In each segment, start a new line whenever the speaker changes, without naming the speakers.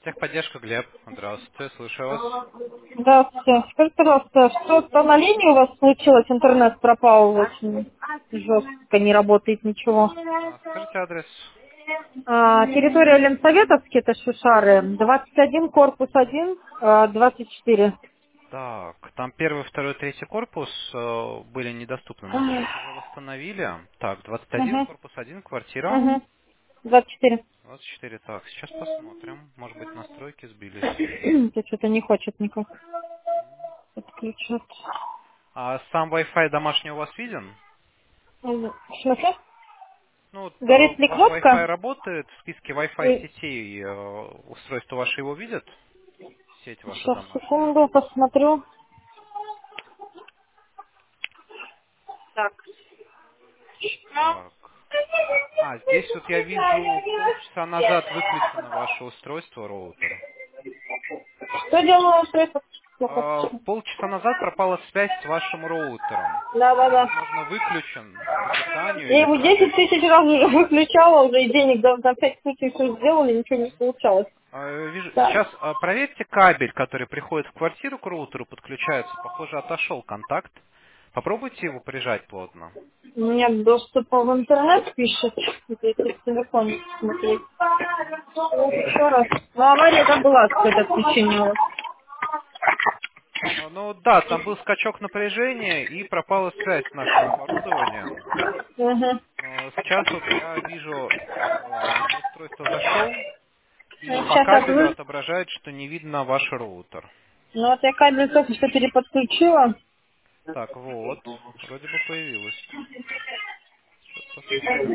Техподдержка, Глеб. Здравствуйте, слушаю вас.
Здравствуйте. Скажите, пожалуйста, что-то на линии у вас случилось? Интернет пропал очень жестко, не работает ничего.
Скажите адрес.
Территория Ленсоветовский, это Шишары, 21, корпус 1, 24.
Так, там первый, второй, третий корпус были недоступны, но сейчас уже восстановили. Так, 21,
Угу,
корпус 1, квартира.
угу, 24.
24, так, сейчас посмотрим. Может быть, настройки сбились.
Это что-то не хочет никак подключать.
А сам Wi-Fi домашний у вас виден?
В смысле?
Ну, вот,
Горит ли
ваш Wi-Fi
кнопка?
работает, в списке Wi-Fi
И-
сетей устройство ваше его видят? Сеть ваша
Сейчас,
домашняя.
секунду, посмотрю. Так.
Так. Здесь вот я вижу полчаса назад выключено ваше устройство, роутер.
Что делаю устройство?
Полчаса назад пропала связь с вашим роутером.
Да, да, да.
Возможно, выключен по питанию
Я
или
его 10
кабель.
тысяч раз уже выключала, уже и денег за 5 случаев все сделали, ничего не получалось. Так.
Сейчас проверьте кабель, который приходит в квартиру к роутеру, подключается. Похоже, отошел контакт. Попробуйте его прижать плотно.
У меня доступа в интернет пишет. Это если в телефоне смотреть. Еще раз. Ну, авария была какое-то отключение у вас.
Ну да, там был скачок напряжения и пропала связь с нашим оборудованием.
Угу.
Но сейчас вот я вижу, на устройство зашел, и по
Сейчас
кабелю
отвы.
отображает, что не видно ваш роутер.
Ну вот я кабель только что переподключила.
Так, вот, вроде бы появилось. Сейчас посмотрим.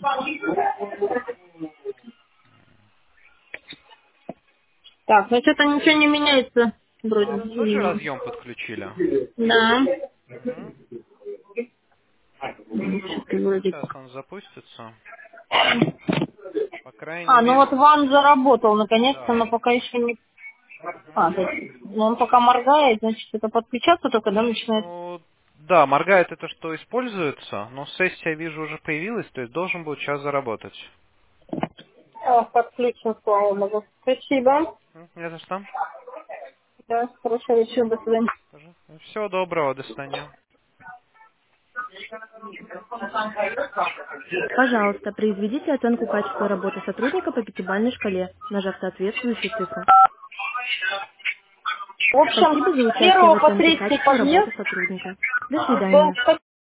Так, ну что-то ничего не меняется.
Тот же
Вроде.
разъем подключили?
Да.
Угу.
Что-то вроде.
Сейчас он запустится. По крайней
Ну вот
мере,
ван заработал наконец-то, но
да.
пока еще не...
Мгм.
То есть, ну, он пока моргает, значит, это подключаться только, да, начинает.
Ну, да, моргает это, что используется, но сессия, вижу, уже появилась, то есть должен был час заработать.
Подключен, слава богу. Спасибо.
Не за что.
Да, хорошего вечера, до свидания.
Всего доброго, до свидания.
Пожалуйста, произведите оценку качества работы сотрудника по пятибалльной шкале, нажав соответствующую цифру.
В общем,
Спасибо за
с
участие в
1 по
оценке
3
качества
подъезд,
работы сотрудника. До
дом
свидания.